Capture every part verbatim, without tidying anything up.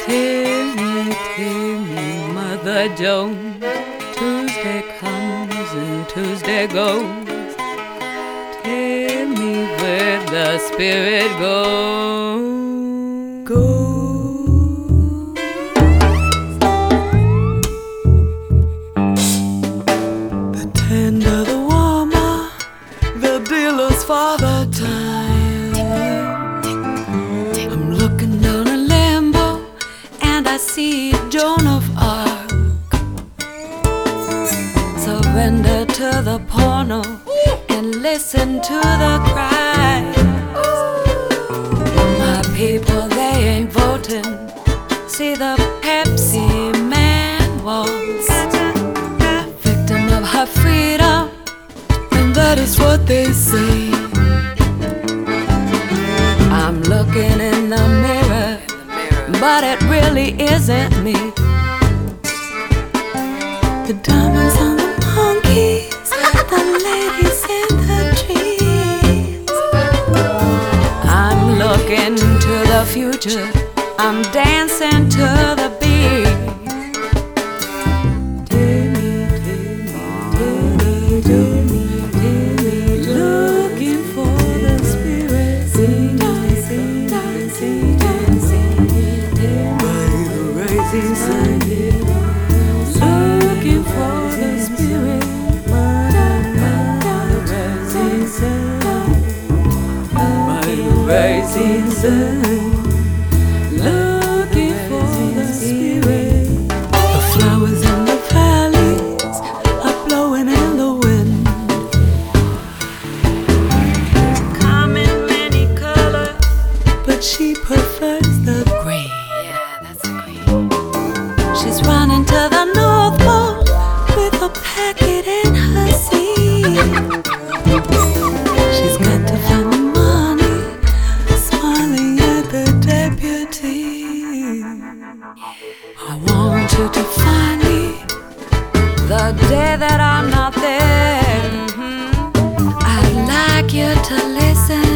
Timmy, Timmy, Mother Jones, Tuesday comes and Tuesday goes. Timmy, where the spirit goes, goes. The tender, the warmer, the dealer's father time. I'm looking down a Lambo and I see Joan of Arc. Surrender to the porno and listen to the cries. My people, they ain't voting. See the Pepsi man waltz. Victim of her freedom, and that is what they say. I'm looking in the mirror, but it really isn't me. The diamonds on the monkeys, the ladies in the trees. I'm looking to the future, I'm dancing to the beat. Timmy, Timmy, Timmy, Timmy, Timmy, looking for the spirit. Sing, sing, sing, sing, by the rising sun. Looking for the spirit, by the rising sun, by the rising sun. Looking for the spirit. The flowers in the valleys are blowing in the wind. Come in many colors, but she prefers the green. Yeah, that's the green. She's running to the North Pole with a packet in her seat. She's got to find the money, smiling at the deputy. I want you to find me the day that I'm not there. I'd like you to listen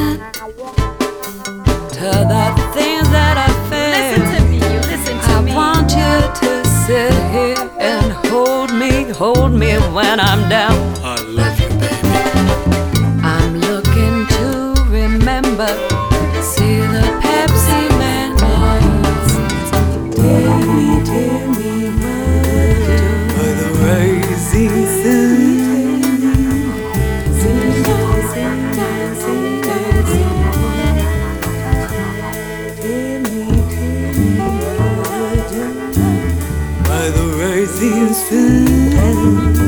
to the things that I feel. Listen to me, you listen to I me. want you to sit here and hold me, hold me when I'm down. I love you, baby. I'm looking to remember, see the Pepsi man waltz. Timmy, Timmy, Mother, by the rising sun. Sing, sing, sing, sing, sing. Timmy, Timmy, Mother, by the rising sun.